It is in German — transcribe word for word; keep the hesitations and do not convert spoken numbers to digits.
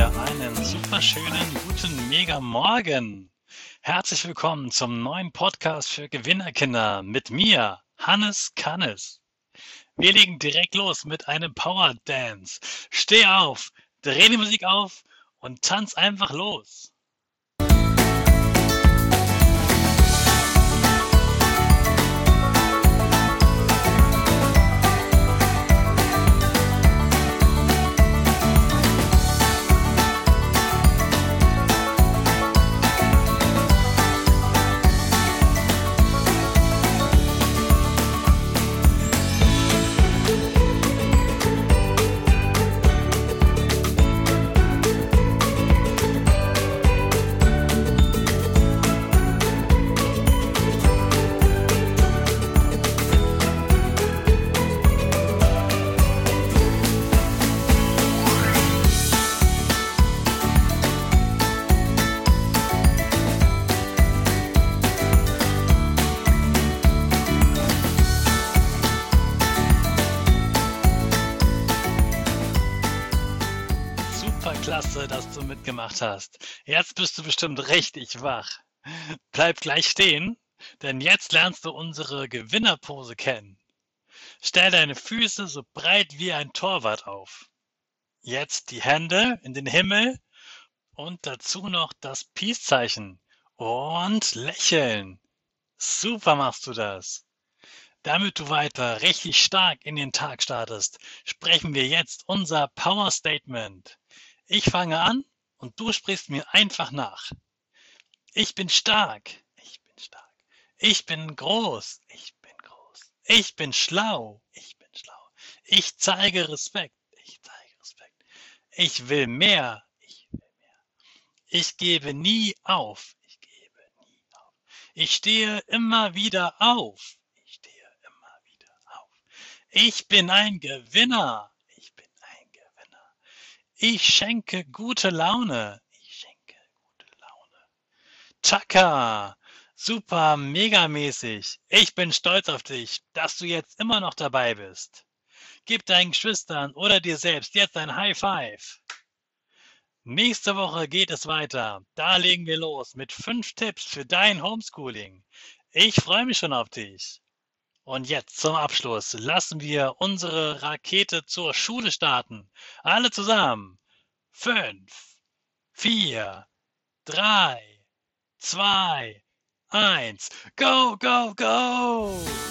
dir einen super schönen guten Mega Morgen. Herzlich willkommen zum neuen Podcast für Gewinnerkinder mit mir, Hannes Kannes. Wir legen direkt los mit einem Power Dance. Steh auf, dreh die Musik auf und tanz einfach los. Klasse, dass du mitgemacht hast. Jetzt bist du bestimmt richtig wach. Bleib gleich stehen, denn jetzt lernst du unsere Gewinnerpose kennen. Stell deine Füße so breit wie ein Torwart auf. Jetzt die Hände in den Himmel und dazu noch das Peace-Zeichen. Und lächeln. Super machst du das. Damit du weiter richtig stark in den Tag startest, sprechen wir jetzt unser Power Statement. Ich fange an und du sprichst mir einfach nach. Ich bin stark. Ich bin stark. Ich bin groß. Ich bin groß. Ich bin schlau. Ich bin schlau. Ich zeige Respekt. Ich zeige Respekt. Ich will mehr. Ich will mehr. Ich gebe nie auf. Ich gebe nie auf. Ich stehe immer wieder auf. Ich stehe immer wieder auf. Ich bin ein Gewinner. Ich schenke gute Laune. Ich schenke gute Laune. Chaka, super megamäßig. Ich bin stolz auf dich, dass du jetzt immer noch dabei bist. Gib deinen Geschwistern oder dir selbst jetzt ein High Five. Nächste Woche geht es weiter. Da legen wir los mit fünf Tipps für dein Homeschooling. Ich freue mich schon auf dich. Und jetzt zum Abschluss lassen wir unsere Rakete zur Schule starten. Alle zusammen. Fünf, vier, drei, zwei, eins. Go, go, go!